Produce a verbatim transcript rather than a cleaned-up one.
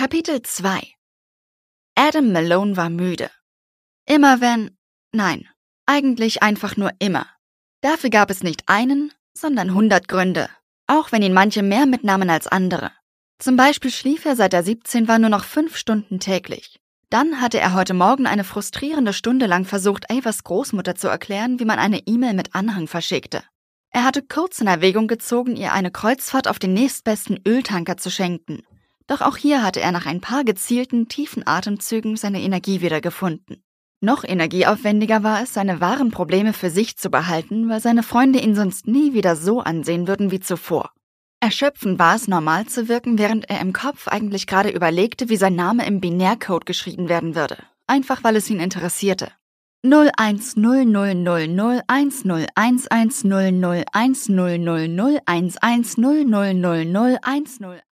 Kapitel zwei. Adam Malone war müde. Immer wenn... Nein, eigentlich einfach nur immer. Dafür gab es nicht einen, sondern hundert Gründe, auch wenn ihn manche mehr mitnahmen als andere. Zum Beispiel schlief er, seit er siebzehn war, nur noch fünf Stunden täglich. Dann hatte er heute Morgen eine frustrierende Stunde lang versucht, Avas Großmutter zu erklären, wie man eine E-Mail mit Anhang verschickte. Er hatte kurz in Erwägung gezogen, ihr eine Kreuzfahrt auf den nächstbesten Öltanker zu schenken. Doch auch hier hatte er nach ein paar gezielten, tiefen Atemzügen seine Energie wieder gefunden. Noch energieaufwendiger war es, seine wahren Probleme für sich zu behalten, weil seine Freunde ihn sonst nie wieder so ansehen würden wie zuvor. Erschöpfend war es, normal zu wirken, während er im Kopf eigentlich gerade überlegte, wie sein Name im Binärcode geschrieben werden würde. Einfach, weil es ihn interessierte. null eins null null null null eins null eins eins null null eins null null null eins eins null null null null eins null